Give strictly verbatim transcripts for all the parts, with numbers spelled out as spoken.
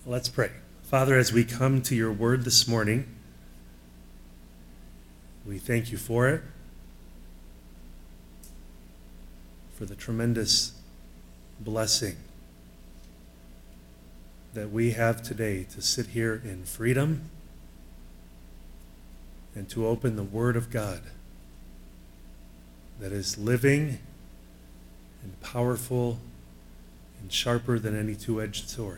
Let's pray. Father, as we come to your word this morning, we thank you for it, for the tremendous blessing that we have today to sit here in freedom and to open the Word of God that is living and powerful and sharper than any two-edged sword.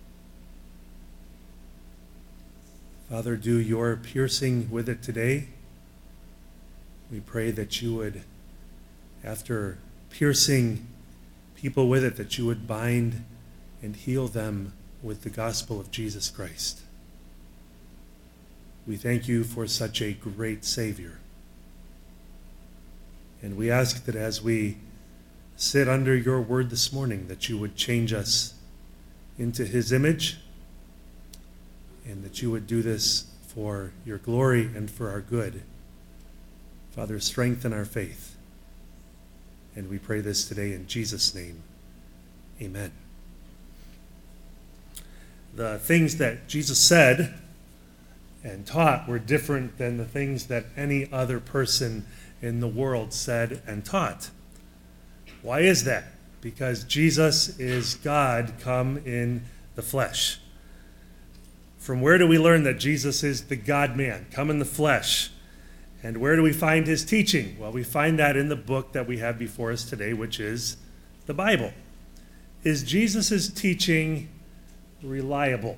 Father, do your piercing with it today. We pray that you would, after piercing people with it, that you would bind and heal them with the gospel of Jesus Christ. We thank you for such a great Savior. And we ask that as we sit under your word this morning, that you would change us into his image, and that you would do this for your glory and for our good. Father, strengthen our faith. And we pray this today in Jesus' name. Amen. The things that Jesus said and taught were different than the things that any other person in the world said and taught. Why is that? Because Jesus is God come in the flesh. From where do we learn that Jesus is the God-man, come in the flesh? And where do we find his teaching? Well, we find that in the book that we have before us today, which is the Bible. Is Jesus' teaching reliable?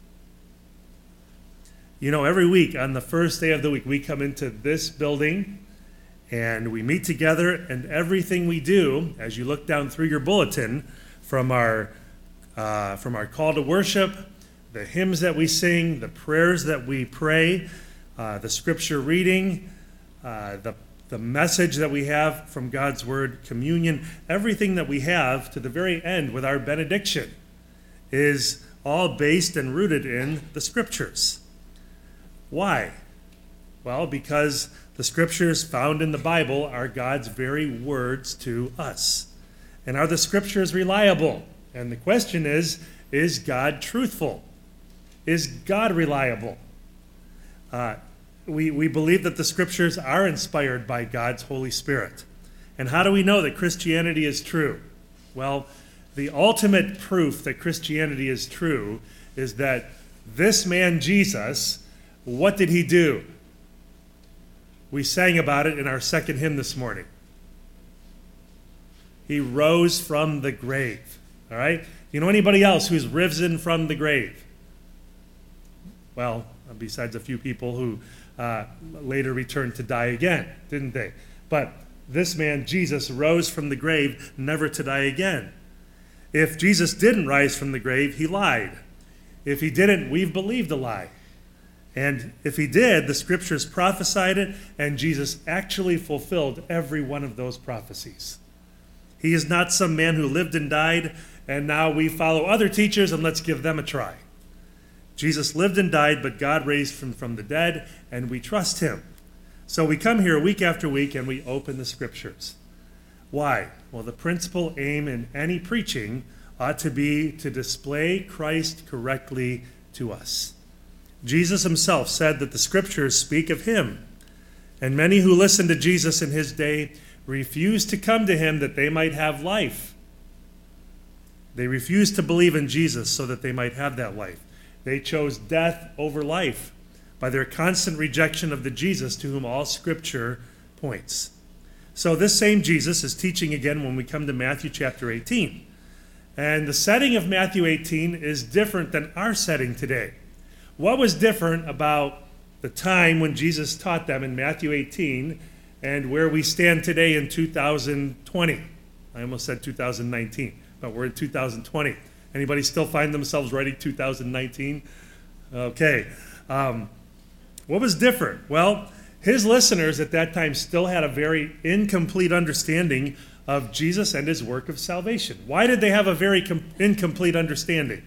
You know, every week on the first day of the week, we come into this building and we meet together, and everything we do, as you look down through your bulletin, from our uh, from our call to worship, the hymns that we sing, the prayers that we pray, uh, the scripture reading, uh, the, the message that we have from God's word, communion, everything that we have to the very end with our benediction is all based and rooted in the scriptures. Why? Well, because the scriptures found in the Bible are God's very words to us. And are the scriptures reliable? And the question is, is God truthful? Is God reliable? Uh, we, we believe that the scriptures are inspired by God's Holy Spirit. And how do we know that Christianity is true? Well, the ultimate proof that Christianity is true is that this man Jesus, what did he do? We sang about it in our second hymn this morning. He rose from the grave. All right? You know anybody else who's risen from the grave? Well, besides a few people who uh, later returned to die again, didn't they? But this man, Jesus, rose from the grave, never to die again. If Jesus didn't rise from the grave, he lied. If he didn't, we've believed a lie. And if he did, the scriptures prophesied it, and Jesus actually fulfilled every one of those prophecies. He is not some man who lived and died, and now we follow other teachers and let's give them a try. Jesus lived and died, but God raised him from the dead, and we trust him. So we come here week after week and we open the scriptures. Why? Well, the principal aim in any preaching ought to be to display Christ correctly to us. Jesus himself said that the scriptures speak of him, and many who listened to Jesus in his day refused to come to him that they might have life. They refused to believe in Jesus so that they might have that life. They chose death over life by their constant rejection of the Jesus to whom all scripture points. So this same Jesus is teaching again when we come to Matthew chapter eighteen. And the setting of Matthew eighteen is different than our setting today. What was different about the time when Jesus taught them in Matthew eighteen and where we stand today in two thousand twenty? I almost said two thousand nineteen, but we're in two thousand twenty. Anybody still find themselves writing two thousand nineteen? Okay. Um, what was different? Well, his listeners at that time still had a very incomplete understanding of Jesus and his work of salvation. Why did they have a very com- incomplete understanding?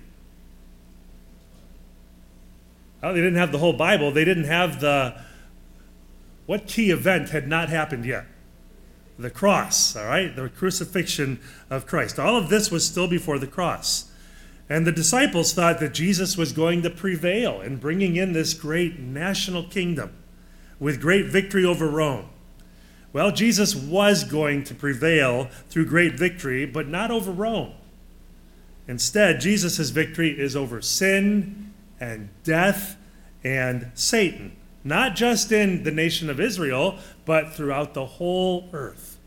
Well, they didn't have the whole Bible. They didn't have the... What key event had not happened yet? The cross, all right? The crucifixion of Christ. All of this was still before the cross. And the disciples thought that Jesus was going to prevail in bringing in this great national kingdom with great victory over Rome. Well, Jesus was going to prevail through great victory, but not over Rome. Instead, Jesus' victory is over sin and death and Satan, not just in the nation of Israel, but throughout the whole earth.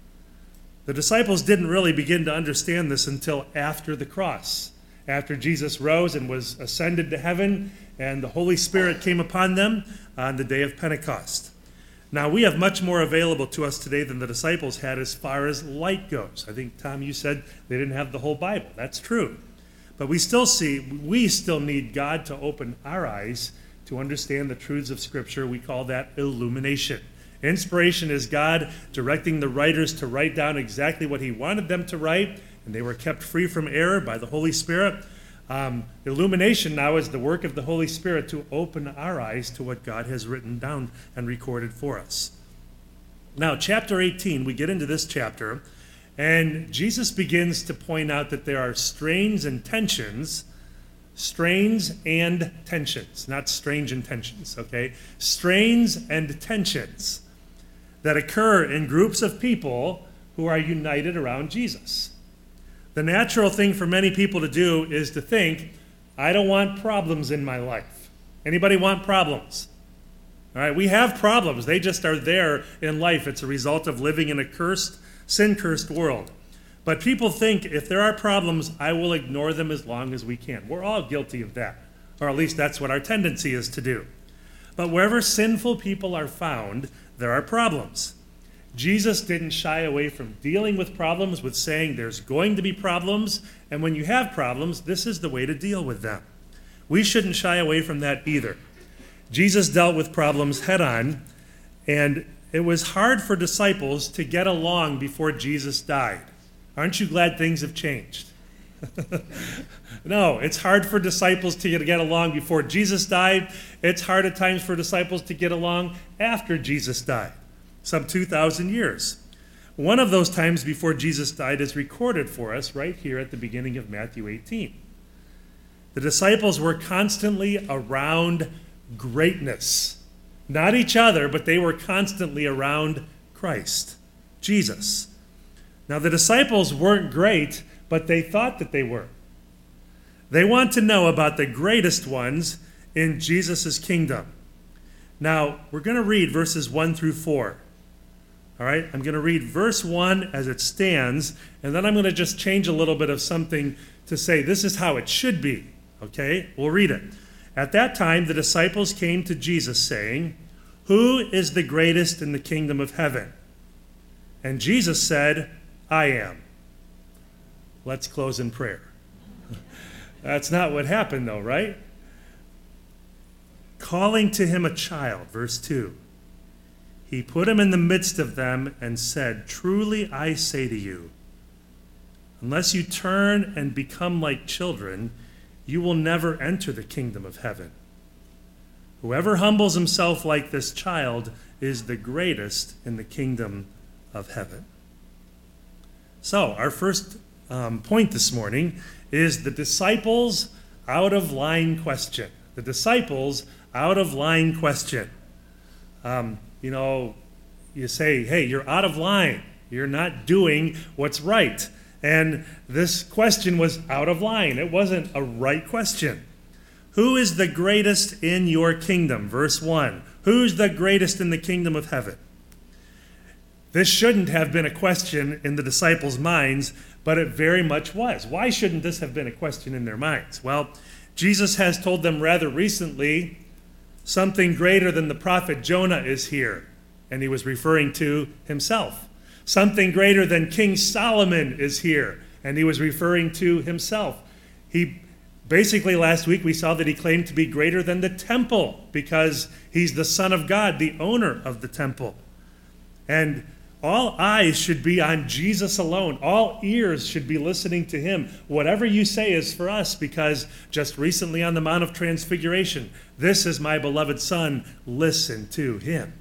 The disciples didn't really begin to understand this until after the cross, after Jesus rose and was ascended to heaven, and the Holy Spirit came upon them on the day of Pentecost. Now, we have much more available to us today than the disciples had as far as light goes. I think, Tom, you said they didn't have the whole Bible. That's true. But we still see, we still need God to open our eyes to understand the truths of Scripture. We call that illumination. Inspiration is God directing the writers to write down exactly what he wanted them to write, and they were kept free from error by the Holy Spirit. Um, illumination now is the work of the Holy Spirit to open our eyes to what God has written down and recorded for us. Now, chapter eighteen, we get into this chapter, and Jesus begins to point out that there are strains and tensions, strains and tensions, not strange intentions, okay? Strains and tensions that occur in groups of people who are united around Jesus. The natural thing for many people to do is to think, I don't want problems in my life. Anybody want problems? All right, we have problems. They just are there in life. It's a result of living in a cursed, sin-cursed world. But people think if there are problems, I will ignore them as long as we can. We're all guilty of that, or at least that's what our tendency is to do. But wherever sinful people are found, there are problems. Jesus didn't shy away from dealing with problems with saying there's going to be problems, and when you have problems, this is the way to deal with them. We shouldn't shy away from that either. Jesus dealt with problems head on, and it was hard for disciples to get along before Jesus died. Aren't you glad things have changed? No, it's hard for disciples to get along before Jesus died. It's hard at times for disciples to get along after Jesus died. Some two thousand years. One of those times before Jesus died is recorded for us right here at the beginning of Matthew eighteen. The disciples were constantly around greatness. Not each other, but they were constantly around Christ, Jesus. Now, the disciples weren't great, but they thought that they were. They want to know about the greatest ones in Jesus' kingdom. Now, we're going to read verses one through four. All right, I'm going to read verse one as it stands, and then I'm going to just change a little bit of something to say this is how it should be. Okay, we'll read it. At that time, the disciples came to Jesus saying, "Who is the greatest in the kingdom of heaven?" And Jesus said, "I am." Let's close in prayer. That's not what happened though, right? Calling to him a child, verse two. He put him in the midst of them and said, "Truly I say to you, unless you turn and become like children, you will never enter the kingdom of heaven. Whoever humbles himself like this child is the greatest in the kingdom of heaven." So, our first um, point this morning is the disciples out of line question. The disciples out of line question. Um, you know, you say, hey, you're out of line. You're not doing what's right. And this question was out of line. It wasn't a right question. Who is the greatest in your kingdom? Verse one. Who's the greatest in the kingdom of heaven? This shouldn't have been a question in the disciples' minds, but it very much was. Why shouldn't this have been a question in their minds? Well, Jesus has told them rather recently, something greater than the prophet Jonah is here. And he was referring to himself. Something greater than King Solomon is here. And he was referring to himself. He basically, last week, we saw that he claimed to be greater than the temple because he's the Son of God, the owner of the temple. And all eyes should be on Jesus alone. All ears should be listening to him. Whatever you say is for us, because just recently on the Mount of Transfiguration, this is my beloved Son, listen to him.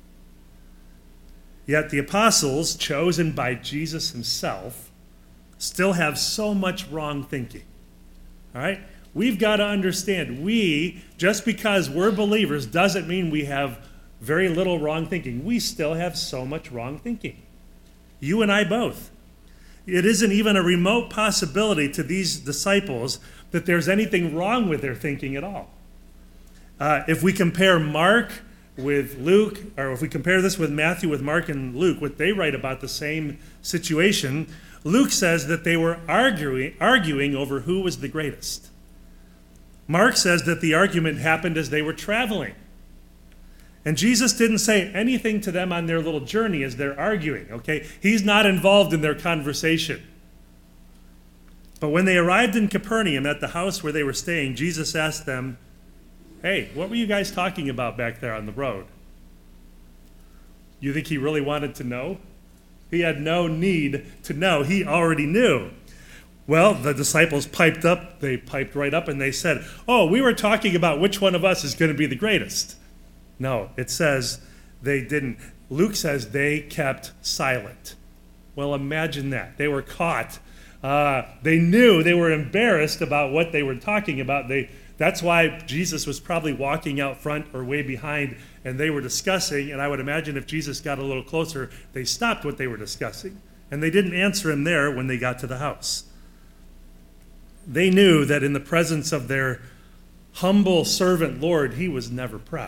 Yet the apostles, chosen by Jesus himself, still have so much wrong thinking. All right? We've got to understand, we, just because we're believers, doesn't mean we have very little wrong thinking. We still have so much wrong thinking. You and I both. It isn't even a remote possibility to these disciples that there's anything wrong with their thinking at all. Uh, if we compare Mark with Luke, or if we compare this with Matthew, with Mark and Luke, what they write about the same situation, Luke says that they were arguing, arguing over who was the greatest. Mark says that the argument happened as they were traveling. And Jesus didn't say anything to them on their little journey as they're arguing, okay? He's not involved in their conversation. But when they arrived in Capernaum at the house where they were staying, Jesus asked them, hey, what were you guys talking about back there on the road? You think he really wanted to know? He had no need to know. He already knew. Well, the disciples piped up. They piped right up and they said, oh, we were talking about which one of us is going to be the greatest. No, it says they didn't. Luke says they kept silent. Well, imagine that. They were caught. Uh, they knew, they were embarrassed about what they were talking about. They That's why Jesus was probably walking out front or way behind, and they were discussing, and I would imagine if Jesus got a little closer, they stopped what they were discussing. And they didn't answer him there when they got to the house. They knew that in the presence of their humble servant Lord, he was never proud.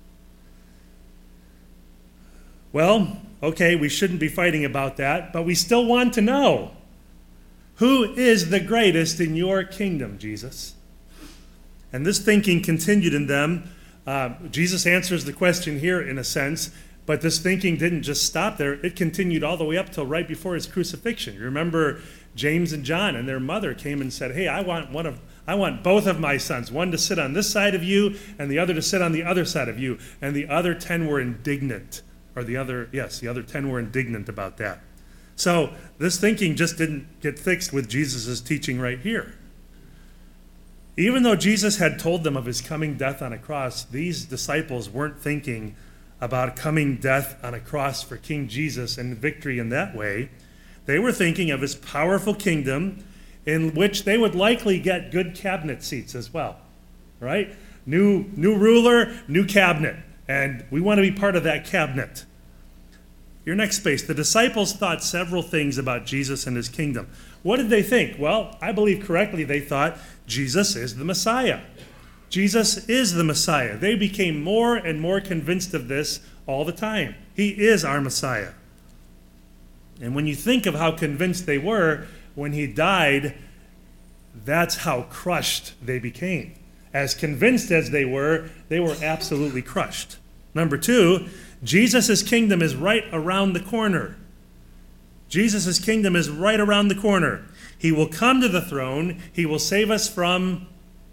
Well, okay, we shouldn't be fighting about that, but we still want to know, who is the greatest in your kingdom, Jesus? And this thinking continued in them. Uh, Jesus answers the question here in a sense, but this thinking didn't just stop there. It continued all the way up till right before his crucifixion. You remember James and John and their mother came and said, hey, I want one of, I want both of my sons, one to sit on this side of you and the other to sit on the other side of you. And the other ten were indignant, or the other, yes, the other ten were indignant about that. So this thinking just didn't get fixed with Jesus' teaching right here. Even though Jesus had told them of his coming death on a cross, these disciples weren't thinking about coming death on a cross for King Jesus and victory in that way. They were thinking of his powerful kingdom in which they would likely get good cabinet seats as well, right? New, new ruler, new cabinet, and we want to be part of that cabinet. Your next space, the disciples thought several things about Jesus and his kingdom. What did they think? Well, I believe correctly they thought Jesus is the Messiah. Jesus is the Messiah. They became more and more convinced of this all the time. He is our Messiah. And when you think of how convinced they were when he died, that's how crushed they became. As convinced as they were, they were absolutely crushed. Number two, Jesus' kingdom is right around the corner. Jesus' kingdom is right around the corner. He will come to the throne. He will save us from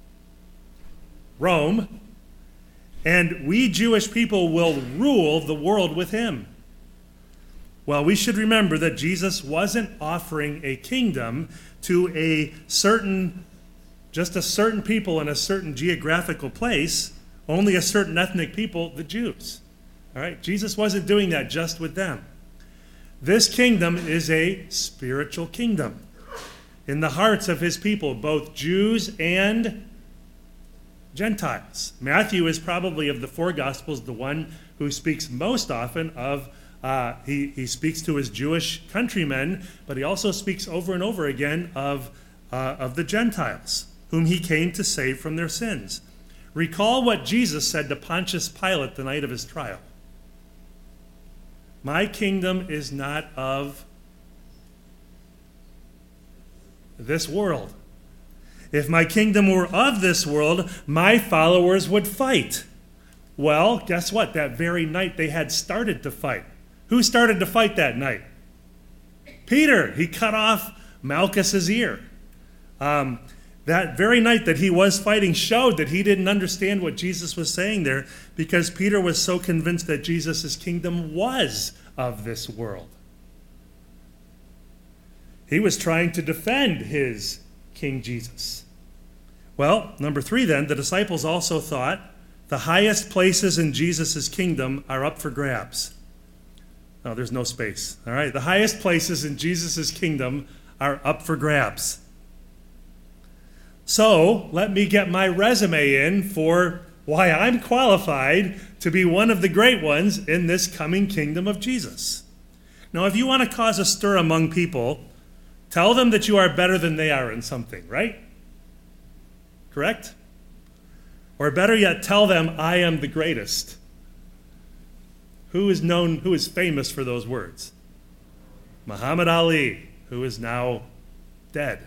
Rome. And we Jewish people will rule the world with him. Well, we should remember that Jesus wasn't offering a kingdom to a certain, just a certain people in a certain geographical place, only a certain ethnic people, the Jews. All right? Jesus wasn't doing that just with them. This kingdom is a spiritual kingdom in the hearts of his people, both Jews and Gentiles. Matthew is probably of the four Gospels the one who speaks most often of, uh, he, he speaks to his Jewish countrymen, but he also speaks over and over again of, uh, of the Gentiles, whom he came to save from their sins. Recall what Jesus said to Pontius Pilate the night of his trial. My kingdom is not of this world. If my kingdom were of this world, my followers would fight. Well, guess what? That very night they had started to fight. Who started to fight that night? Peter. He cut off Malchus's ear. Um, that very night that he was fighting showed that he didn't understand what Jesus was saying there, because Peter was so convinced that Jesus' kingdom was of this world. He was trying to defend his King Jesus. Well, number three then, the disciples also thought the highest places in Jesus' kingdom are up for grabs. No, there's no space. All right, the highest places in Jesus' kingdom are up for grabs. So let me get my resume in for why I'm qualified to be one of the great ones in this coming kingdom of Jesus. Now, if you want to cause a stir among people, tell them that you are better than they are in something, right? Correct? Or better yet, tell them, I am the greatest. Who is known, who is famous for those words? Muhammad Ali, who is now dead.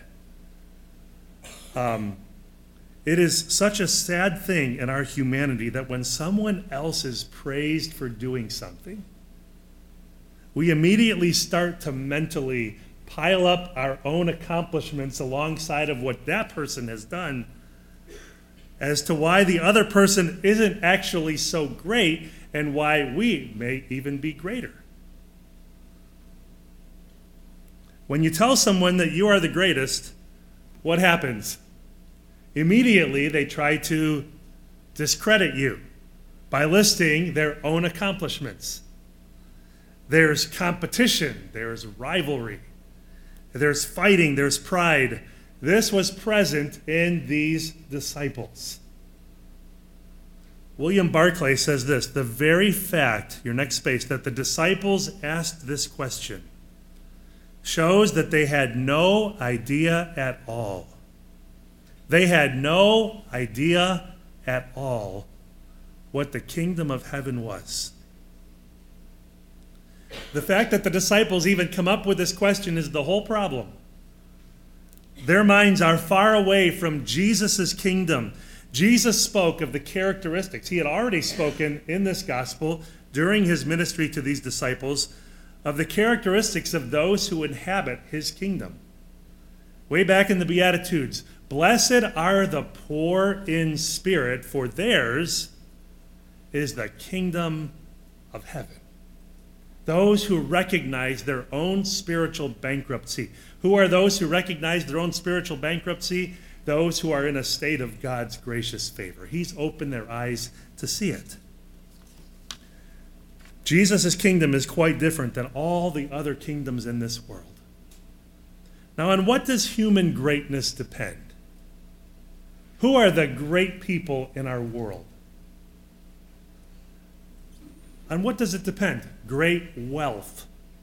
Um, it is such a sad thing in our humanity that when someone else is praised for doing something, we immediately start to mentally pile up our own accomplishments alongside of what that person has done as to why the other person isn't actually so great and why we may even be greater. When you tell someone that you are the greatest, what happens? Immediately, they try to discredit you by listing their own accomplishments. There's competition, there's rivalry, there's fighting, there's pride. This was present in these disciples. William Barclay says this, the very fact, your next space, that the disciples asked this question shows that they had no idea at all. They had no idea at all what the kingdom of heaven was. The fact that the disciples even come up with this question is the whole problem. Their minds are far away from Jesus' kingdom. Jesus spoke of the characteristics. He had already spoken in this gospel during his ministry to these disciples of the characteristics of those who inhabit his kingdom. Way back in the Beatitudes, blessed are the poor in spirit, for theirs is the kingdom of heaven. Those who recognize their own spiritual bankruptcy. Who are those who recognize their own spiritual bankruptcy? Those who are in a state of God's gracious favor. He's opened their eyes to see it. Jesus' kingdom is quite different than all the other kingdoms in this world. Now, on what does human greatness depend? Who are the great people in our world? On what does it depend? Great wealth.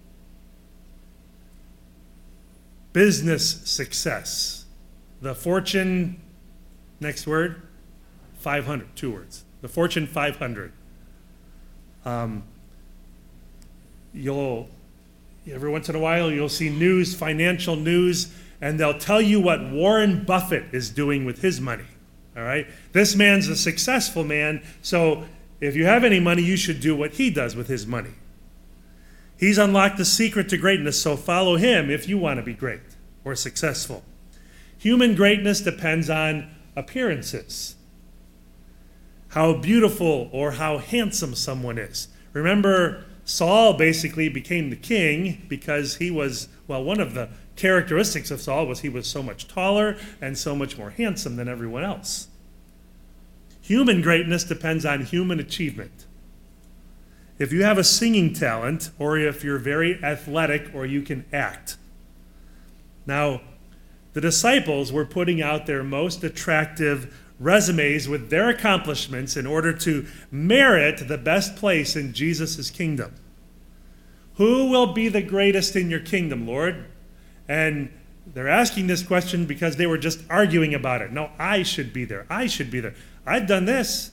Business success. The Fortune, next word, five hundred, two words. The Fortune five hundred. Um, you'll, every once in a while, you'll see news, financial news, and they'll tell you what Warren Buffett is doing with his money. All right? This man's a successful man, so if you have any money, you should do what he does with his money. He's unlocked the secret to greatness, so follow him if you want to be great or successful. Human greatness depends on appearances. How beautiful or how handsome someone is. Remember, Saul basically became the king because he was, well, one of the characteristics of Saul was he was so much taller and so much more handsome than everyone else. Human greatness depends on human achievement. If you have a singing talent, or if you're very athletic, or you can act. Now, the disciples were putting out their most attractive resumes with their accomplishments in order to merit the best place in Jesus' kingdom. Who will be the greatest in your kingdom, Lord? And they're asking this question because they were just arguing about it. No, I should be there. I should be there. I've done this.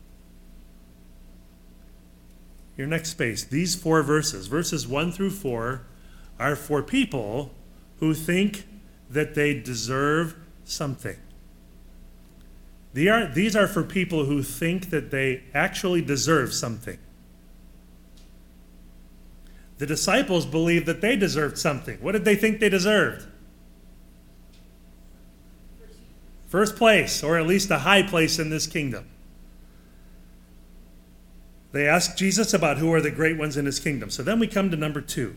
Your next space. These four verses, verses one through four, are for people who think that they deserve something. They are, these are for people who think that they actually deserve something. The disciples believed that they deserved something. What did they think they deserved? First place, or at least a high place in this kingdom. They asked Jesus about who are the great ones in his kingdom. So then we come to number two.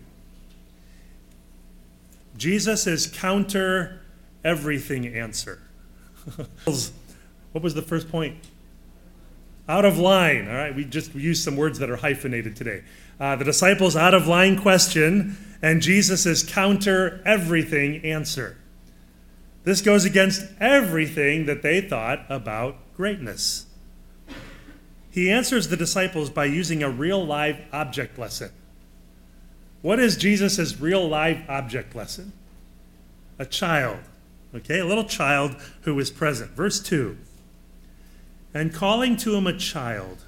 Jesus is counter everything answer. What was the first point? Out of line. All right, we just used some words that are hyphenated today. Uh, the disciples' out of line question and Jesus' counter everything answer. This goes against everything that they thought about greatness. He answers the disciples by using a real live object lesson. What is Jesus' real live object lesson? A child, okay, a little child who was present. Verse two, and calling to him a child,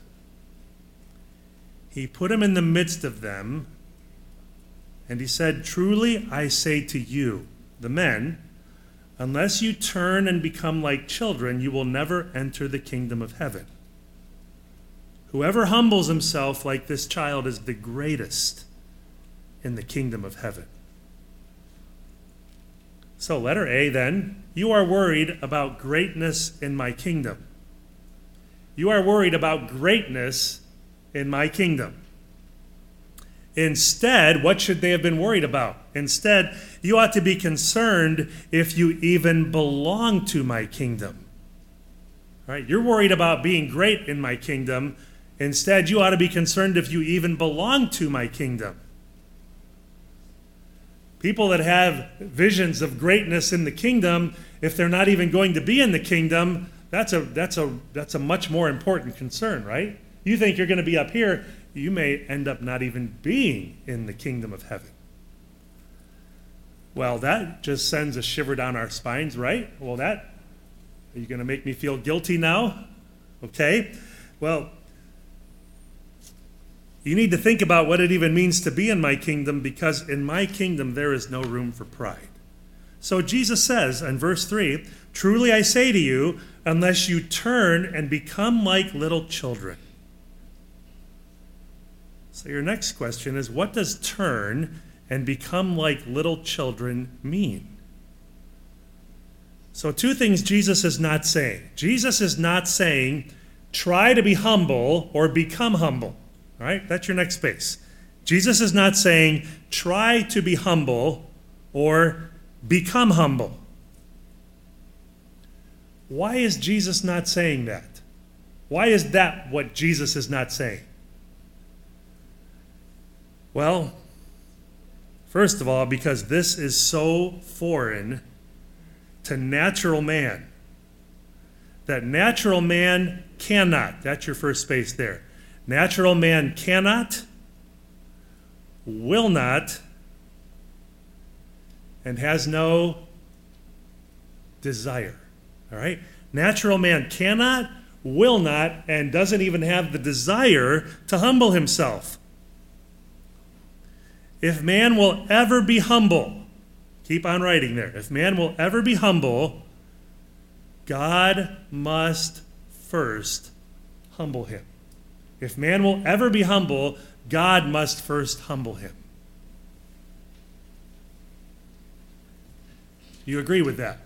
he put him in the midst of them, and he said, truly I say to you, the men, unless you turn and become like children, you will never enter the kingdom of heaven. Whoever humbles himself like this child is the greatest in the kingdom of heaven. So letter A then, you are worried about greatness in my kingdom. You are worried about greatness in my kingdom. Instead, what should they have been worried about? Instead, you ought to be concerned if you even belong to my kingdom. All right? You're worried about being great in my kingdom. Instead, you ought to be concerned if you even belong to my kingdom. People that have visions of greatness in the kingdom, if they're not even going to be in the kingdom, that's a that's a that's a much more important concern, right? You think you're going to be up here, you may end up not even being in the kingdom of heaven. Well, that just sends a shiver down our spines, right? Well, that, are you going to make me feel guilty now? Okay. Well, you need to think about what it even means to be in my kingdom, because in my kingdom there is no room for pride. So Jesus says in verse three, truly I say to you, unless you turn and become like little children. So your next question is, what does turn and become like little children mean? So two things Jesus is not saying. Jesus is not saying, try to be humble or become humble. All right, that's your next space. Jesus is not saying, try to be humble or become humble. Why is Jesus not saying that? Why is that what Jesus is not saying? Well, first of all, because this is so foreign to natural man that natural man cannot, that's your first space there. Natural man cannot, will not, and has no desire. All right? Natural man cannot, will not, and doesn't even have the desire to humble himself. If man will ever be humble, keep on writing there. If man will ever be humble, God must first humble him. If man will ever be humble, God must first humble him. You agree with that?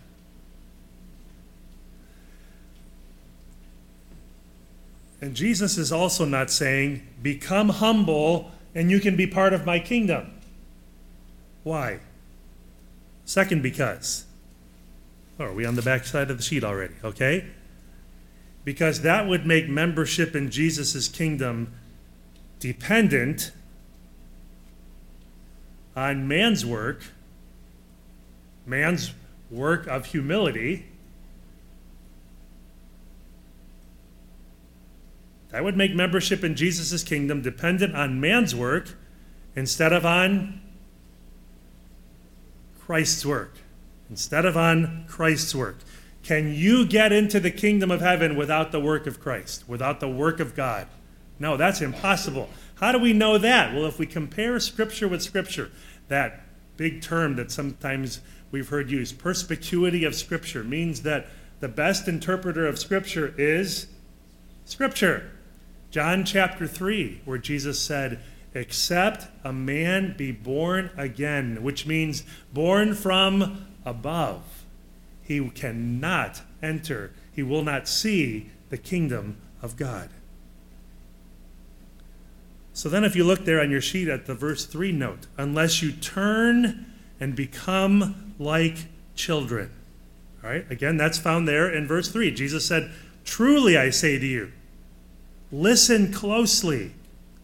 And Jesus is also not saying, become humble and you can be part of my kingdom. Why? Second, because. Oh, are we on the back side of the sheet already? Okay. Because that would make membership in Jesus' kingdom dependent on man's work, man's work of humility. That would make membership in Jesus' kingdom dependent on man's work instead of on Christ's work. Instead of on Christ's work. Can you get into the kingdom of heaven without the work of Christ, without the work of God? No, that's impossible. How do we know that? Well, if we compare Scripture with Scripture, that big term that sometimes we've heard used, perspicuity of Scripture, means that the best interpreter of Scripture is Scripture. John chapter three, where Jesus said, except a man be born again, which means born from above, he cannot enter, he will not see the kingdom of God. So then if you look there on your sheet at the verse three note, unless you turn and become like children. All right, again, that's found there in verse three. Jesus said, truly I say to you, listen closely.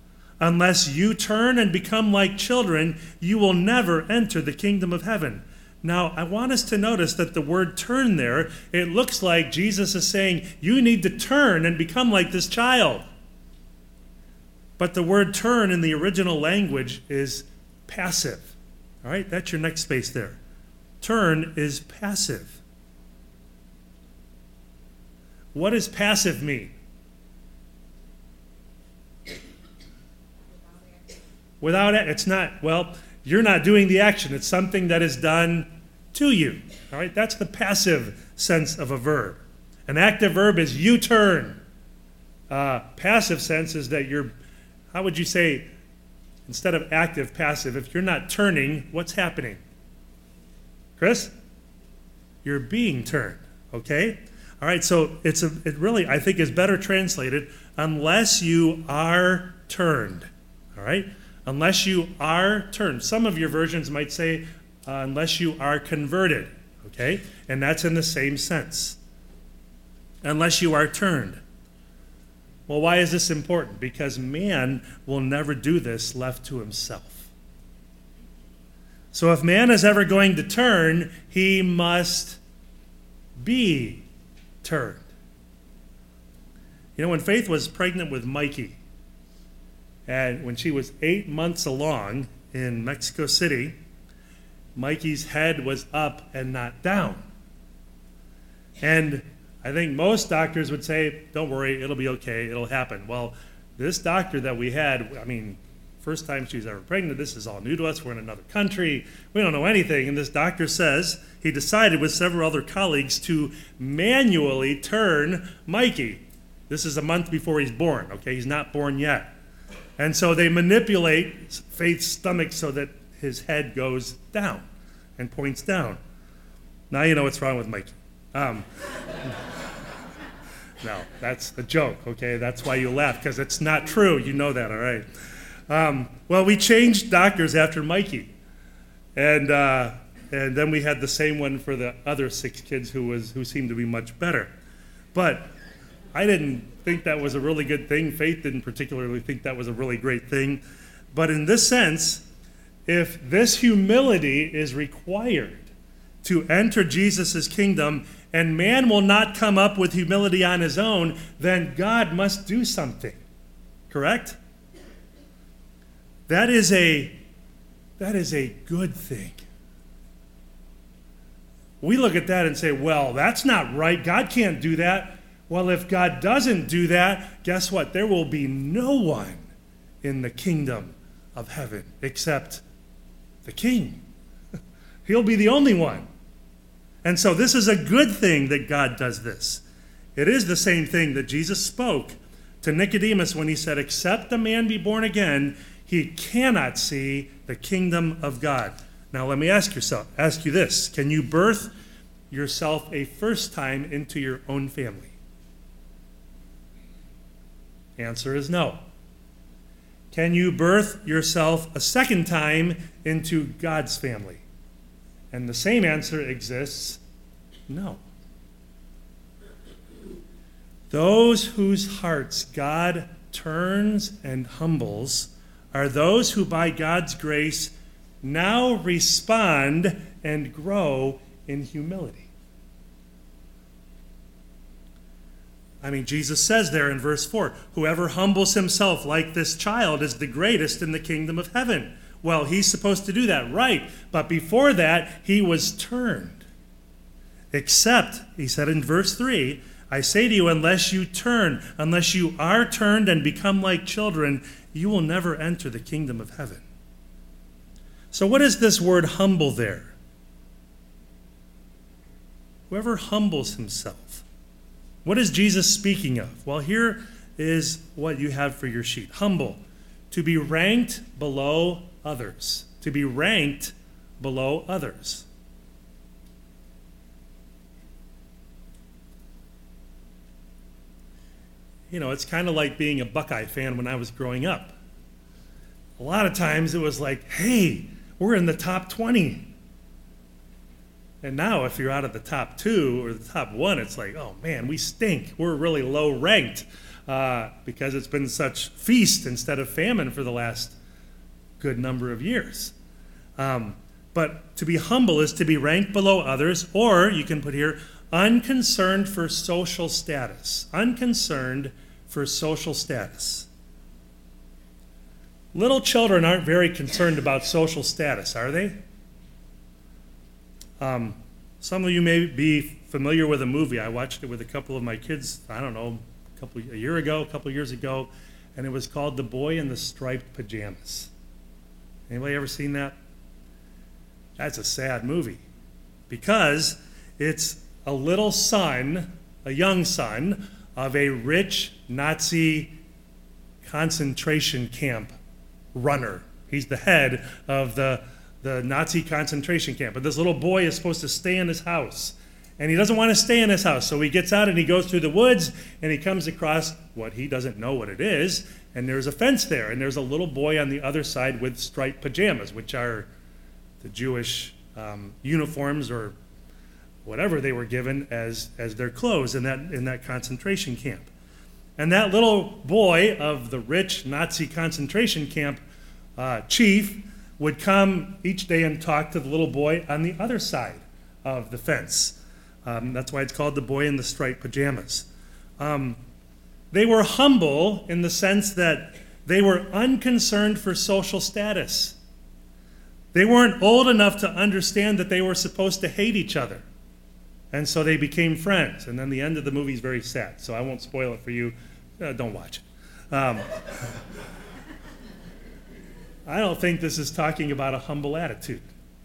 Unless you turn and become like children, you will never enter the kingdom of heaven. Now, I want us to notice that the word turn there, it looks like Jesus is saying, you need to turn and become like this child. But the word turn in the original language is passive. All right, that's your next space there. Turn is passive. What does passive mean? Without it, it's not, well, you're not doing the action. It's something that is done to you. All right, that's the passive sense of a verb. An active verb is you turn. Uh, passive sense is that you're, how would you say, instead of active, passive, if you're not turning, what's happening? Chris? You're being turned, okay? All right, so it's a, it really, I think, is better translated, unless you are turned, all right? Unless you are turned. Some of your versions might say, uh, unless you are converted, okay? And that's in the same sense. Unless you are turned. Well, why is this important? Because man will never do this left to himself. So if man is ever going to turn, he must be turned. You know, when Faith was pregnant with Mikey, and when she was eight months along in Mexico City, Mikey's head was up and not down. And I think most doctors would say, don't worry, it'll be okay, it'll happen. Well, this doctor that we had, I mean, first time she was ever pregnant, this is all new to us, we're in another country, we don't know anything, and this doctor says he decided with several other colleagues to manually turn Mikey. This is a month before he's born, okay, he's not born yet. And so they manipulate Faith's stomach so that his head goes down and points down. Now you know what's wrong with Mikey. Um, no, that's a joke, okay? That's why you laugh, because it's not true. You know that, all right? Um, well, we changed doctors after Mikey. And uh, and then we had the same one for the other six kids who was who seemed to be much better. But I didn't think that was a really good thing. Faith didn't particularly think that was a really great thing. But in this sense, if this humility is required to enter Jesus' kingdom, and man will not come up with humility on his own, then God must do something. Correct? That is a, that is a good thing. We look at that and say, well, that's not right. God can't do that. Well, if God doesn't do that, guess what? There will be no one in the kingdom of heaven except the king. He'll be the only one. And so this is a good thing that God does this. It is the same thing that Jesus spoke to Nicodemus when he said, except a man be born again, he cannot see the kingdom of God. Now let me ask yourself, ask you this. Can you birth yourself a first time into your own family? Answer is no. Can you birth yourself a second time into God's family? And the same answer exists, no. Those whose hearts God turns and humbles are those who by God's grace now respond and grow in humility. I mean, Jesus says there in verse four, whoever humbles himself like this child is the greatest in the kingdom of heaven. Well, he's supposed to do that, right? But before that, he was turned. Except, he said in verse three, I say to you, unless you turn, unless you are turned and become like children, you will never enter the kingdom of heaven. So what is this word humble there? Whoever humbles himself. What is Jesus speaking of? Well, here is what you have for your sheet. Humble, to be ranked below others. To be ranked below others. You know, it's kind of like being a Buckeye fan when I was growing up. A lot of times it was like, hey, we're in the top twenty. And now if you're out of the top two or the top one, it's like, oh man, we stink. We're really low ranked uh, because it's been such feast instead of famine for the last good number of years. Um, But to be humble is to be ranked below others, or you can put here, unconcerned for social status. Unconcerned for social status. Little children aren't very concerned about social status, are they? Um, some of you may be familiar with a movie. I watched it with a couple of my kids, I don't know, a couple a year ago, a couple years ago, and it was called The Boy in the Striped Pajamas. Anybody ever seen that? That's a sad movie because it's a little son, a young son, of a rich Nazi concentration camp runner. He's the head of the, the Nazi concentration camp. But this little boy is supposed to stay in his house. And he doesn't want to stay in his house. So he gets out and he goes through the woods and he comes across what he doesn't know what it is. And there's a fence there. And there's a little boy on the other side with striped pajamas, which are the Jewish um, uniforms or whatever they were given as, as their clothes in that, in that concentration camp. And that little boy of the rich Nazi concentration camp uh, chief would come each day and talk to the little boy on the other side of the fence. Um, that's why it's called The Boy in the Striped Pajamas. Um, they were humble in the sense that they were unconcerned for social status. They weren't old enough to understand that they were supposed to hate each other. And so they became friends. And then the end of the movie is very sad, so I won't spoil it for you. Uh, don't watch it. Um, I don't think this is talking about a humble attitude.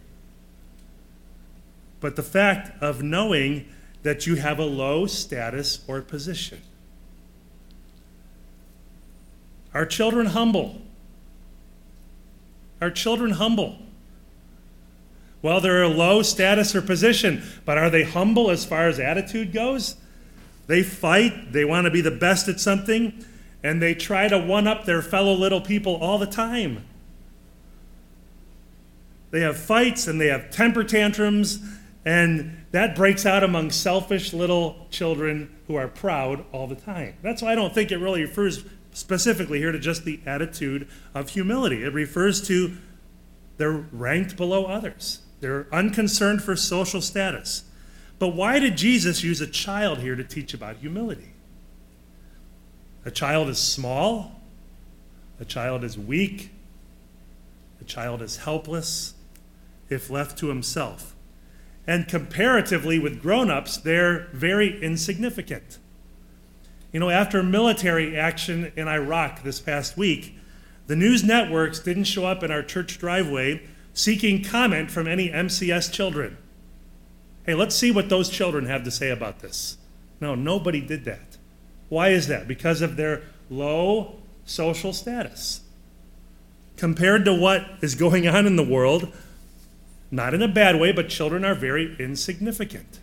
But the fact of knowing that you have a low status or position. Are children humble? Are children humble? Well, they're a low status or position, but are they humble as far as attitude goes? They fight, they want to be the best at something, and they try to one-up their fellow little people all the time. They have fights and they have temper tantrums, and that breaks out among selfish little children who are proud all the time. That's why I don't think it really refers specifically here to just the attitude of humility. It refers to they're ranked below others. They're unconcerned for social status. But why did Jesus use a child here to teach about humility? A child is small. A child is weak. A child is helpless if left to himself. And comparatively with grown-ups, they're very insignificant. You know, after military action in Iraq this past week, the news networks didn't show up in our church driveway seeking comment from any M C S children. Hey, let's see what those children have to say about this. No, nobody did that. Why is that? Because of their low social status. Compared to what is going on in the world, not in a bad way, but children are very insignificant.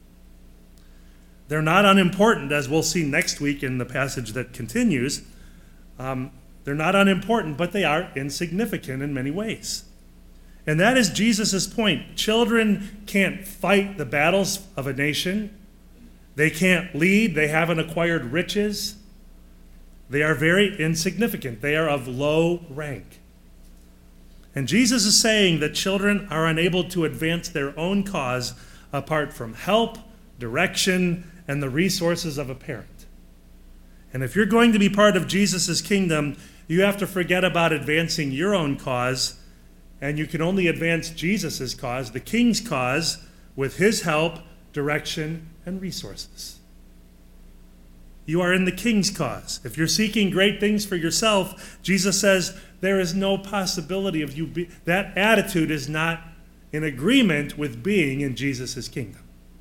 They're not unimportant, as we'll see next week in the passage that continues. Um, they're not unimportant, but they are insignificant in many ways. And that is Jesus' point. Children can't fight the battles of a nation. They can't lead. They haven't acquired riches. They are very insignificant. They are of low rank. And Jesus is saying that children are unable to advance their own cause apart from help, direction, and the resources of a parent. And if you're going to be part of Jesus' kingdom, you have to forget about advancing your own cause, and you can only advance Jesus' cause, the king's cause, with his help, direction, and resources. You are in the king's cause. If you're seeking great things for yourself, Jesus says there is no possibility of you be, that attitude is not in agreement with being in Jesus' kingdom.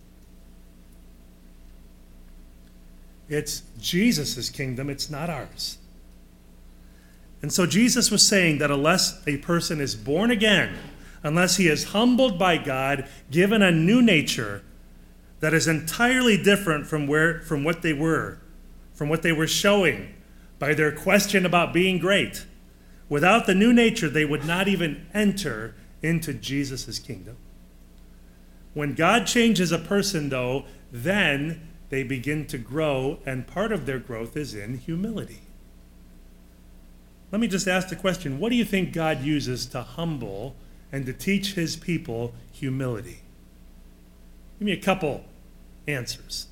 It's Jesus' kingdom, it's not ours. And so Jesus was saying that unless a person is born again, unless he is humbled by God, given a new nature that is entirely different from where from what they were, from what they were showing by their question about being great, without the new nature, they would not even enter into Jesus' kingdom. When God changes a person, though, then they begin to grow, and part of their growth is in humility. Let me just ask the question, what do you think God uses to humble and to teach his people humility? Give me a couple answers.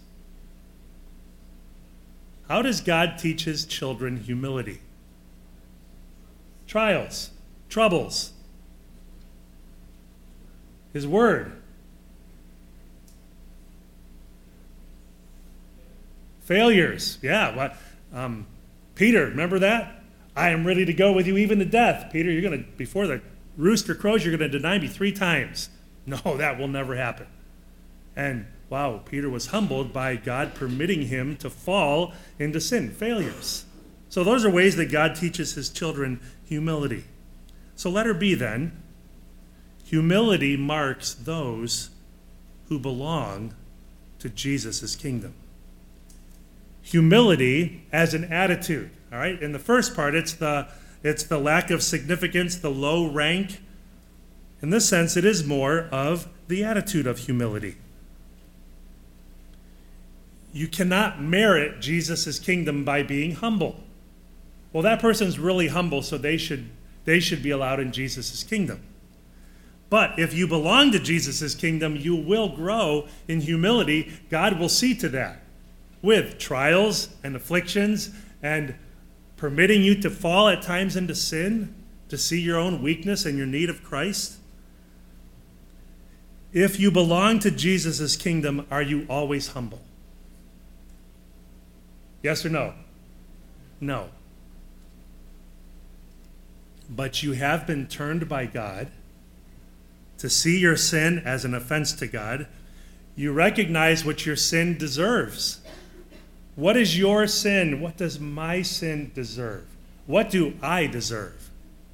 How does God teach his children humility? Trials, troubles, his word. Failures, yeah. What? Um, Peter, remember that? I am ready to go with you even to death. Peter, you're going to, before the rooster crows, you're going to deny me three times. No, that will never happen. And wow, Peter was humbled by God permitting him to fall into sin, failures. So those are ways that God teaches his children humility. So letter B then, humility marks those who belong to Jesus' kingdom. Humility as an attitude, all right? In the first part, it's the, it's the lack of significance, the low rank. In this sense, it is more of the attitude of humility. You cannot merit Jesus' kingdom by being humble. Well, that person's really humble, so they should, they should be allowed in Jesus' kingdom. But if you belong to Jesus' kingdom, you will grow in humility. God will see to that with trials and afflictions and permitting you to fall at times into sin, to see your own weakness and your need of Christ. If you belong to Jesus' kingdom, are you always humble? Yes or no? No. But you have been turned by God to see your sin as an offense to God. You recognize what your sin deserves. What is your sin? What does my sin deserve? What do I deserve?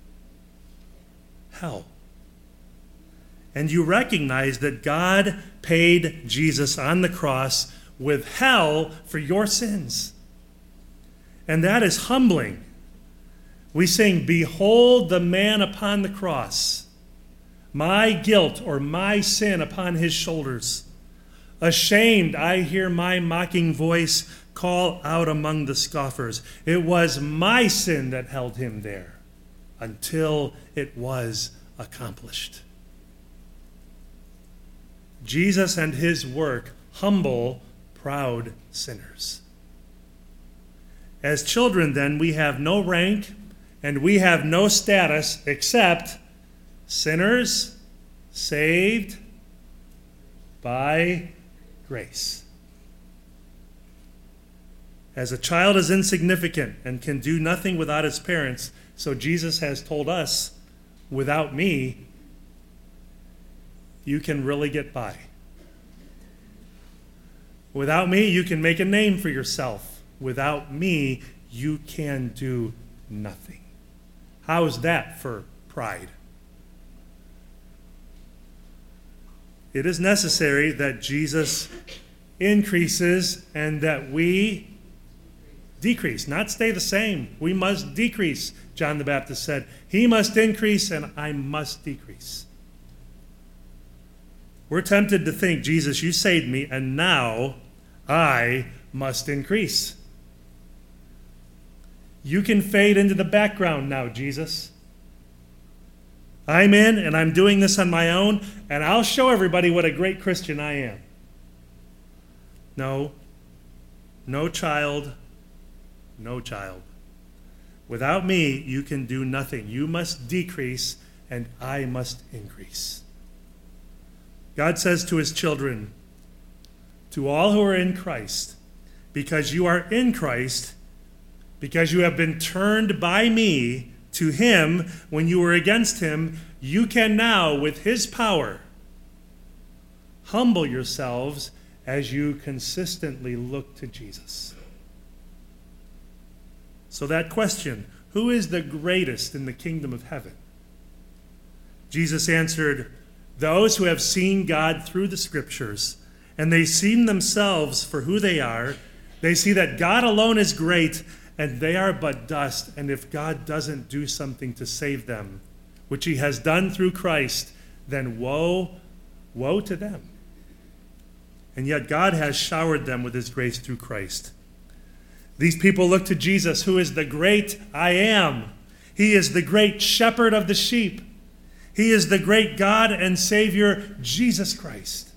Hell. And you recognize that God paid Jesus on the cross with hell for your sins. And that is humbling. We sing, "Behold the man upon the cross, my guilt or my sin upon his shoulders. Ashamed, I hear my mocking voice call out among the scoffers. It was my sin that held him there until it was accomplished." Jesus and his work humble proud sinners. As children, then, we have no rank and we have no status except sinners saved by grace. As a child is insignificant and can do nothing without his parents, so Jesus has told us, without me, you can really get by. Without me, you can make a name for yourself. Without me, you can do nothing. How is that for pride? It is necessary that Jesus increases and that we decrease, not stay the same. We must decrease, John the Baptist said. He must increase and I must decrease. We're tempted to think, Jesus, you saved me, and now I must increase. You can fade into the background now, Jesus. I'm in, and I'm doing this on my own, and I'll show everybody what a great Christian I am. No, no child, no child. Without me, you can do nothing. You must decrease, and I must increase. God says to his children, to all who are in Christ, because you are in Christ, because you have been turned by me to him when you were against him, you can now, with his power, humble yourselves as you consistently look to Jesus. So that question, who is the greatest in the kingdom of heaven? Jesus answered, those who have seen God through the scriptures, and they see themselves for who they are. They see that God alone is great, and they are but dust. And if God doesn't do something to save them, which he has done through Christ, then woe, woe to them. And yet God has showered them with his grace through Christ. These people look to Jesus, who is the great I am. He is the great shepherd of the sheep. He is the great God and Savior, Jesus Christ.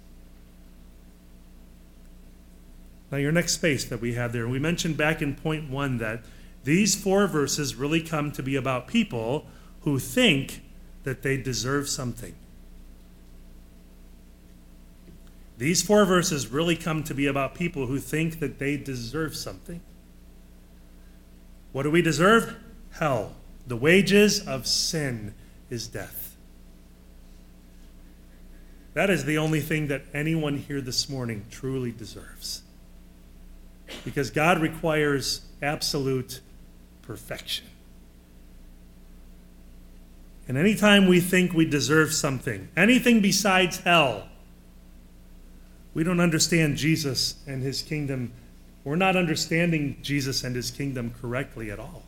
Now, your next space that we have there, we mentioned back in point one that these four verses really come to be about people who think that they deserve something. These four verses really come to be about people who think that they deserve something. What do we deserve? Hell. The wages of sin is death. That is the only thing that anyone here this morning truly deserves. Because God requires absolute perfection. And anytime we think we deserve something, anything besides hell, we don't understand Jesus and his kingdom. We're not understanding Jesus and his kingdom correctly at all.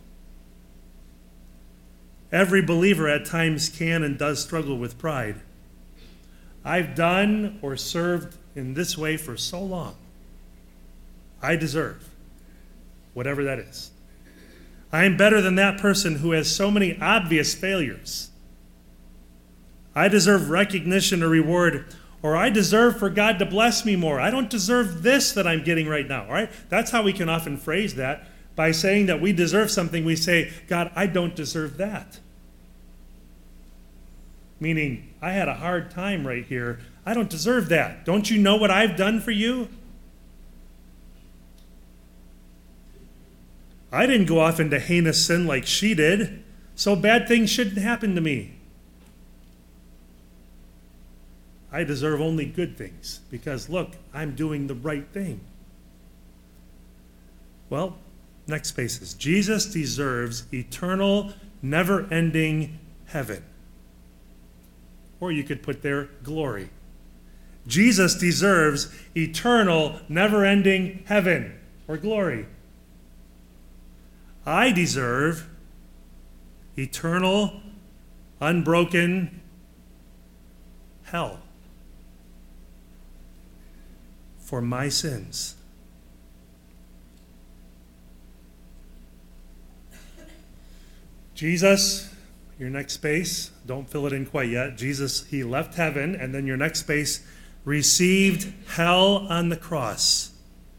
Every believer at times can and does struggle with pride. I've done or served in this way for so long. I deserve whatever that is. I am better than that person who has so many obvious failures. I deserve recognition or reward, or I deserve for God to bless me more. I don't deserve this that I'm getting right now, all right? That's how we can often phrase that. By saying that we deserve something, we say, God, I don't deserve that. Meaning, I had a hard time right here. I don't deserve that. Don't you know what I've done for you? I didn't go off into heinous sin like she did, so bad things shouldn't happen to me. I deserve only good things because, look, I'm doing the right thing. Well, next spaces. Jesus deserves eternal, never-ending heaven. Or you could put there glory. Jesus deserves eternal, never-ending heaven or glory. I deserve eternal, unbroken hell for my sins. Jesus, your next space, don't fill it in quite yet. Jesus, he left heaven, and then your next space, received hell on the cross.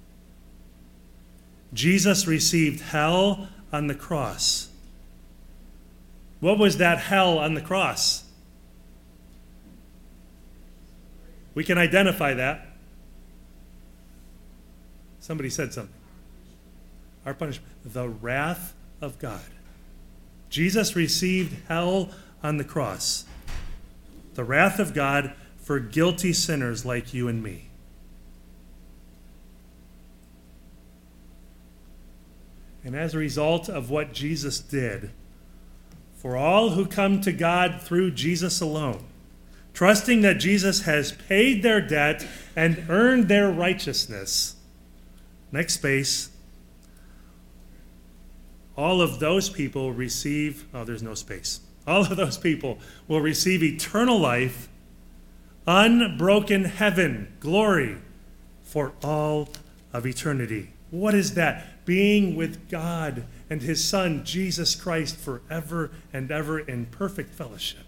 Jesus received hell on the cross. What was that hell on the cross? We can identify that. Somebody said something. Our punishment. The wrath of God. Jesus received hell on the cross. The wrath of God for guilty sinners like you and me. And as a result of what Jesus did, for all who come to God through Jesus alone, trusting that Jesus has paid their debt and earned their righteousness, next space, all of those people receive, oh, there's no space. All of those people will receive eternal life, unbroken heaven, glory for all of eternity. What is that? Being with God and his Son, Jesus Christ, forever and ever in perfect fellowship.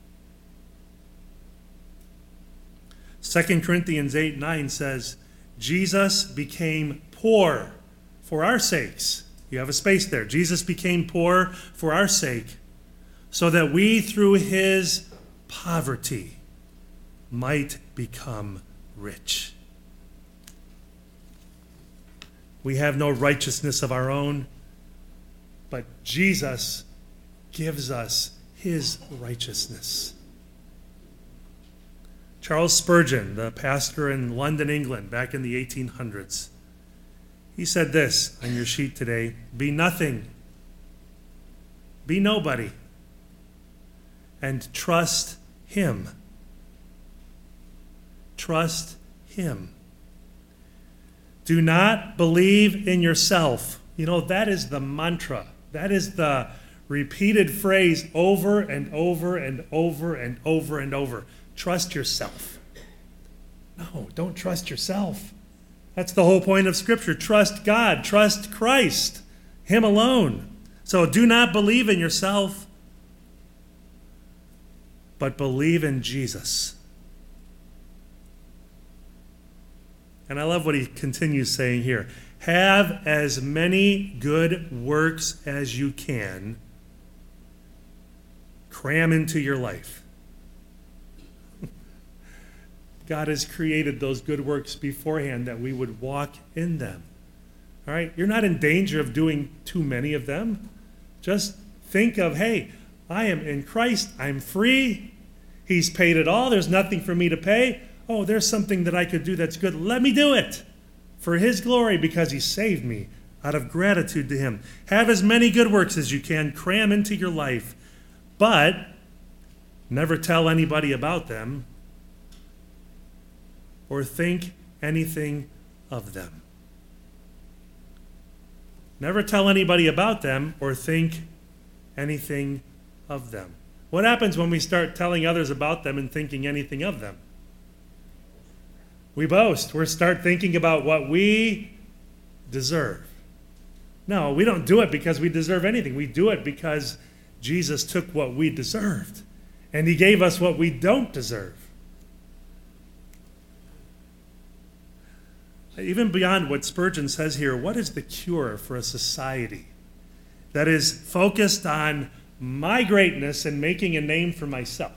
Second Corinthians eight nine says, Jesus became poor for our sakes. You have a space there. Jesus became poor for our sake, so that we through his poverty might become rich. We have no righteousness of our own, but Jesus gives us his righteousness. Charles Spurgeon, the pastor in London, England, back in the eighteen hundreds, he said this on your sheet today: be nothing, be nobody, and trust him. Trust him. Do not believe in yourself. You know, that is the mantra. That is the repeated phrase over and over and over and over and over. Trust yourself. No, don't trust yourself. That's the whole point of Scripture. Trust God. Trust Christ. Him alone. So do not believe in yourself. but believe in Jesus. And I love what he continues saying here. Have as many good works as you can. Cram into your life. God has created those good works beforehand that we would walk in them. All right? You're not in danger of doing too many of them. Just think of, hey, I am in Christ. I'm free. He's paid it all. There's nothing for me to pay. Oh, there's something that I could do that's good. Let me do it for his glory because he saved me out of gratitude to him. Have as many good works as you can. Cram into your life. But never tell anybody about them or think anything of them. Never tell anybody about them or think anything of them. What happens when we start telling others about them and thinking anything of them? We boast. We start thinking about what we deserve. No, we don't do it because we deserve anything. We do it because Jesus took what we deserved, and he gave us what we don't deserve. Even beyond what Spurgeon says here, what is the cure for a society that is focused on my greatness and making a name for myself?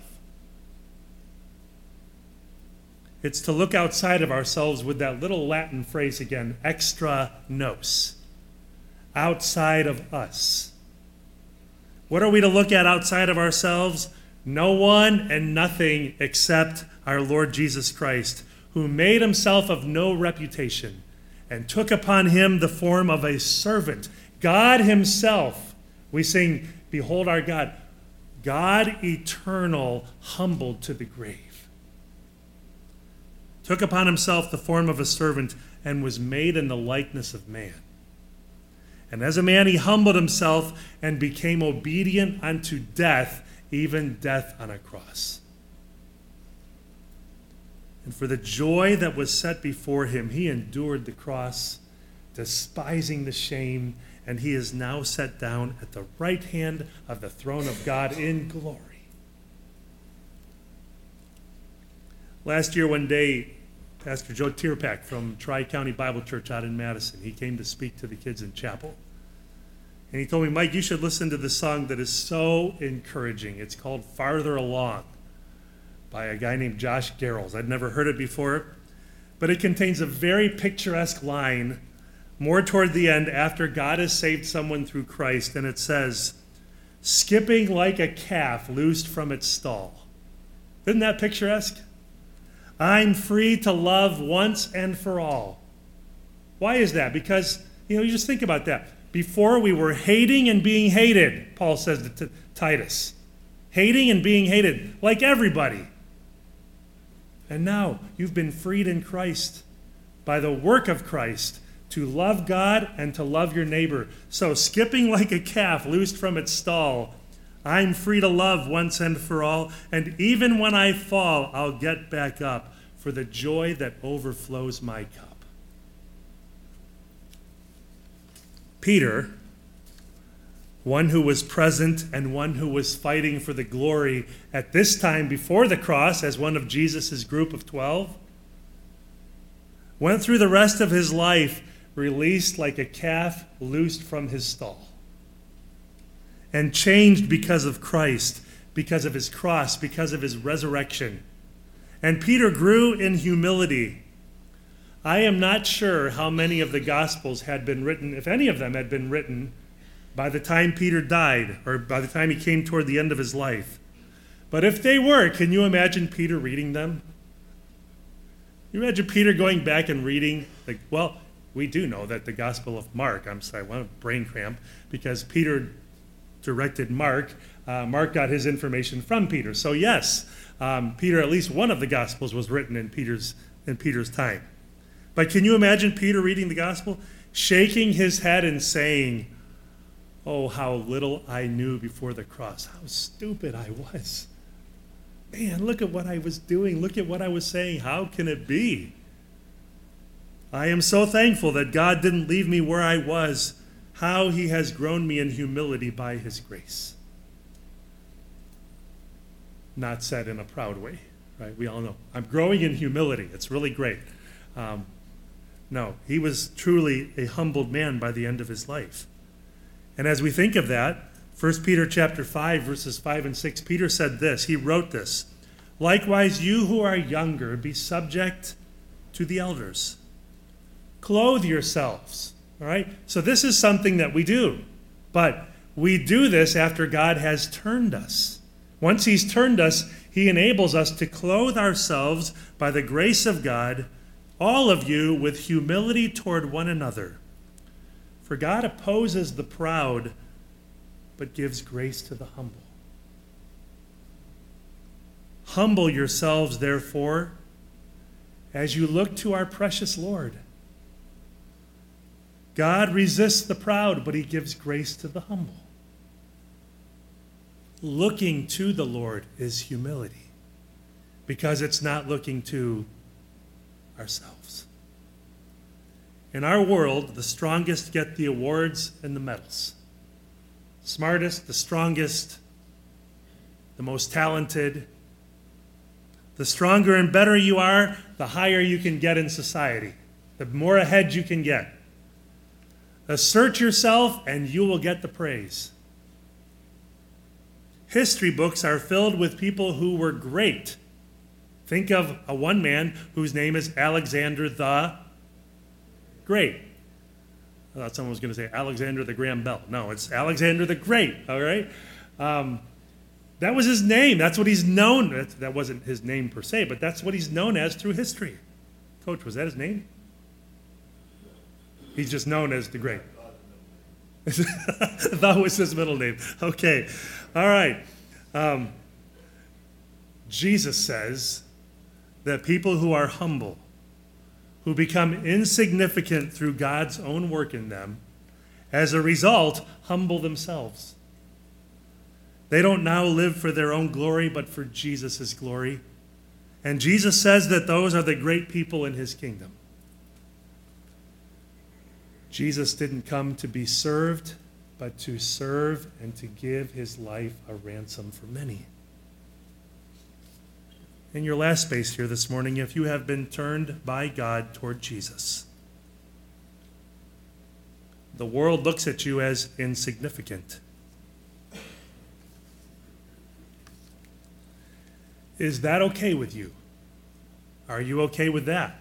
It's to look outside of ourselves with that little Latin phrase again, extra nos, outside of us. What are we to look at outside of ourselves? No one and nothing except our Lord Jesus Christ, who made himself of no reputation and took upon him the form of a servant. God himself, we sing, behold our God, God eternal, humbled to the grave. Took upon himself the form of a servant and was made in the likeness of man. And as a man, he humbled himself and became obedient unto death, even death on a cross. And for the joy that was set before him, he endured the cross, despising the shame, and he is now set down at the right hand of the throne of God in glory. Last year, one day, Pastor Joe Tierpak from Tri-County Bible Church out in Madison, he came to speak to the kids in chapel. And he told me, Mike, you should listen to this song that is so encouraging. It's called Farther Along by a guy named Josh Garrels. I'd never heard it before, but it contains a very picturesque line more toward the end after God has saved someone through Christ, and it says, skipping like a calf loosed from its stall. Isn't that picturesque? I'm free to love once and for all. Why is that? Because, you know, you just think about that. Before we were hating and being hated, Paul says to T- Titus. Hating and being hated, like everybody. And now you've been freed in Christ by the work of Christ to love God and to love your neighbor. So skipping like a calf loosed from its stall, I'm free to love once and for all, and even when I fall, I'll get back up for the joy that overflows my cup. Peter, one who was present and one who was fighting for the glory at this time before the cross as one of Jesus' group of twelve, went through the rest of his life released like a calf loosed from his stall, and changed because of Christ, because of his cross, because of his resurrection. And Peter grew in humility. I am not sure how many of the Gospels had been written, if any of them had been written, by the time Peter died, or by the time he came toward the end of his life. But if they were, can you imagine Peter reading them? You imagine Peter going back and reading, like, well, we do know that the Gospel of Mark, I'm sorry, one brain cramp, because Peter directed Mark. Uh, Mark got his information from Peter. So yes, um, Peter, at least one of the Gospels was written in Peter's in Peter's time. But can you imagine Peter reading the Gospel, shaking his head and saying, oh, how little I knew before the cross, how stupid I was. Man, look at what I was doing. Look at what I was saying. How can it be? I am so thankful that God didn't leave me where I was. How he has grown me in humility by his grace. not said in a proud way, right? We all know. I'm growing in humility. It's really great. Um, no, he was truly a humbled man by the end of his life. And as we think of that, First Peter chapter five, verses five and six, Peter said this. He wrote this. Likewise, you who are younger, be subject to the elders. Clothe yourselves. All right? So this is something that we do. But we do this after God has turned us. Once he's turned us, he enables us to clothe ourselves by the grace of God, all of you, with humility toward one another. For God opposes the proud, but gives grace to the humble. Humble yourselves, therefore, as you look to our precious Lord. God resists the proud, but he gives grace to the humble. Looking to the Lord is humility, because it's not looking to ourselves. In our world, the strongest get the awards and the medals. Smartest, the strongest, the most talented. The stronger and better you are, the higher you can get in society, the more ahead you can get. Assert yourself and you will get the praise. History books are filled with people who were great. Think of a one man whose name is Alexander the Great. I thought someone was going to say Alexander the Graham Bell. No, it's Alexander the Great, all right? Um, that was his name. That's what he's known. That, that wasn't his name per se, but that's what he's known as through history. Coach, was that his name? He's just known as the Great. That was his middle name. Okay. All right. Um, Jesus says that people who are humble, who become insignificant through God's own work in them, as a result, humble themselves. They don't now live for their own glory, but for Jesus' glory. And Jesus says that those are the great people in his kingdom. Jesus didn't come to be served, but to serve and to give his life a ransom for many. In your last space here this morning, if you have been turned by God toward Jesus, the world looks at you as insignificant. Is that okay with you? Are you okay with that?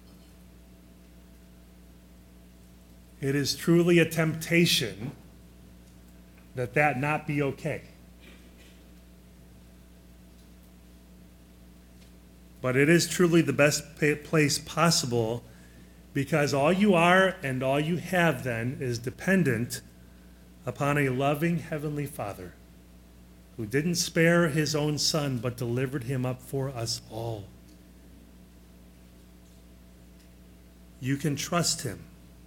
It is truly a temptation that that not be okay. But it is truly the best place possible, because all you are and all you have then is dependent upon a loving Heavenly Father who didn't spare his own Son but delivered him up for us all. You can trust him.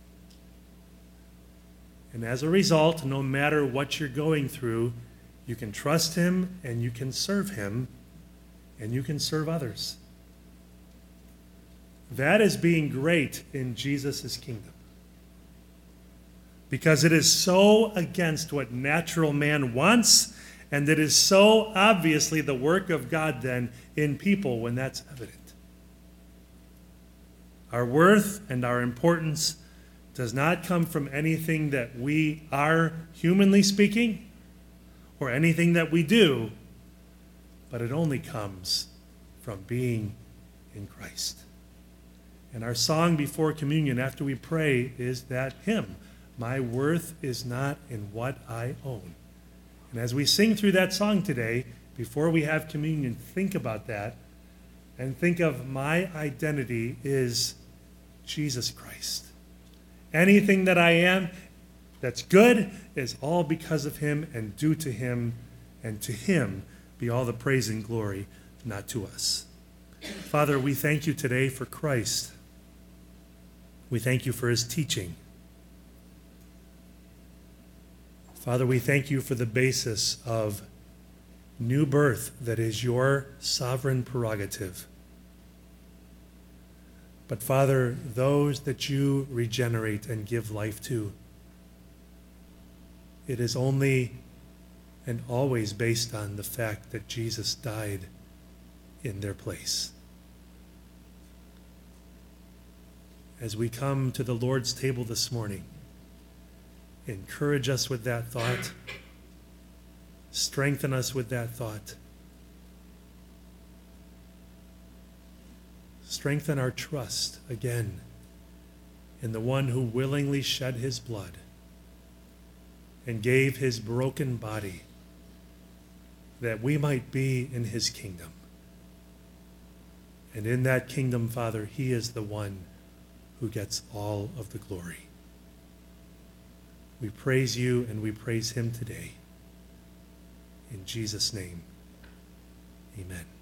And as a result, no matter what you're going through, you can trust him and you can serve him and you can serve others. That is being great in Jesus' kingdom. Because it is so against what natural man wants, and it is so obviously the work of God then in people when that's evident. Our worth and our importance does not come from anything that we are, humanly speaking, or anything that we do, but it only comes from being in Christ. And our song before communion, after we pray, is that hymn, "My worth is not in what I own." And as we sing through that song today, before we have communion, think about that and think of my identity is Jesus Christ. Anything that I am that's good is all because of him and due to him, and to him be all the praise and glory, not to us. Father, we thank you today for Christ. We thank you for his teaching. Father, we thank you for the basis of new birth that is your sovereign prerogative. But Father, those that you regenerate and give life to, it is only and always based on the fact that Jesus died in their place. As we come to the Lord's table this morning, encourage us with that thought. Strengthen us with that thought. Strengthen our trust again in the one who willingly shed his blood and gave his broken body that we might be in his kingdom. And in that kingdom, Father, he is the one who gets all of the glory. We praise you and we praise him today. In Jesus' name, amen.